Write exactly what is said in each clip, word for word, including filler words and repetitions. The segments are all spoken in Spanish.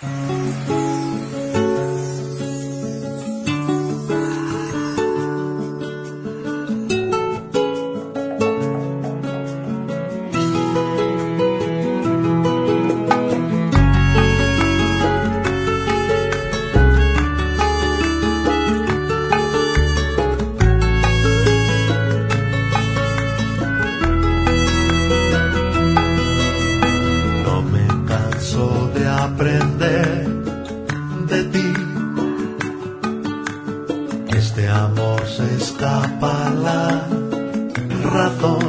Aprender de ti, este amor se escapa a la razón.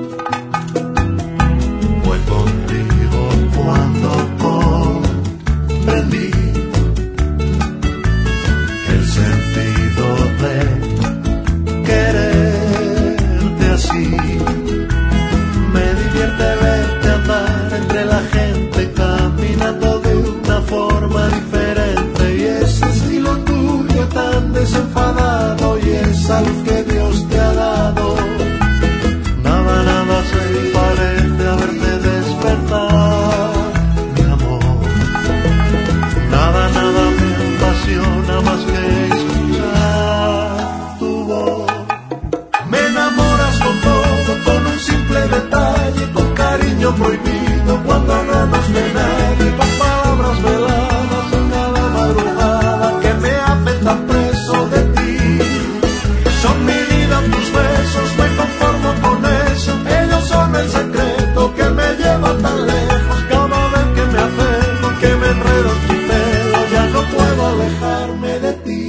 Fue contigo cuando comprendí el sentido de quererte así. Me divierte verte andar entre la gente caminando de una forma diferente, y ese estilo tuyo tan desenfadado y esa luz que Dios te ha dado, nada, nada se parece a verte despertar, mi amor. Nada, nada me apasiona más que escuchar tu voz. Me enamoras con todo, con un simple detalle, con cariño prohibido cuando no nos ve nadie, con palabras veladas en cada madrugada que me hacen tan preso de ti. Son mi vida tus besos, me conformo con eso, ellos son el secreto que me lleva tan lejos. Cada vez que me acerco, que me enredo en tu pelo, ya no puedo alejarme de ti.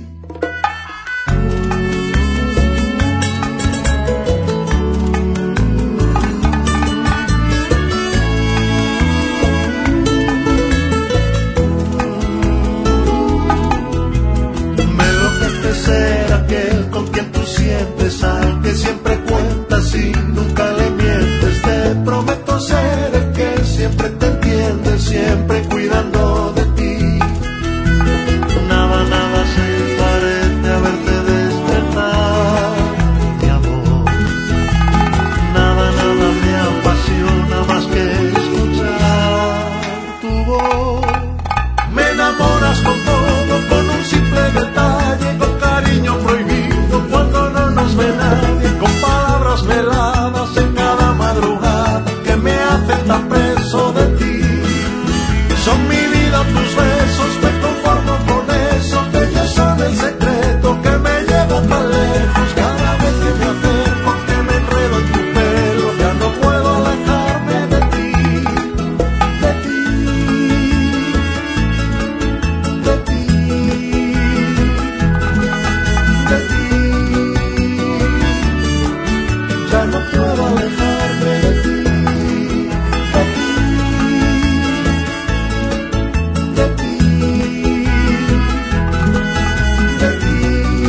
Ser aquel con quien tú sientes, al que siempre cuentas y nunca le mientes. Te prometo ser el que siempre te entiende, siempre cuidando de ti. Nada, nada se parece a verte despertar, mi amor. Nada, nada me apasiona más que escuchar tu voz. Me enamoras con todo, con un simple detalle, con cariño prohibido cuando no nos ve nadie, con palabras veladas en cada madrugada que me hacen tan preso de ti. Son mi vida tus besos, me conformo con eso, ellos son el secreto que me lleva tan lejos. Cada vez que me acerco, que me enredo en tu pelo, ya no puedo alejarme de ti, de ti, de ti. Ya no puedo alejarme de ti, de ti, de ti, de ti.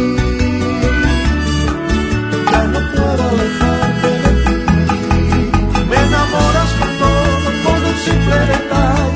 Ya no puedo alejarme de ti. Me enamoras con todo, con un simple detalle.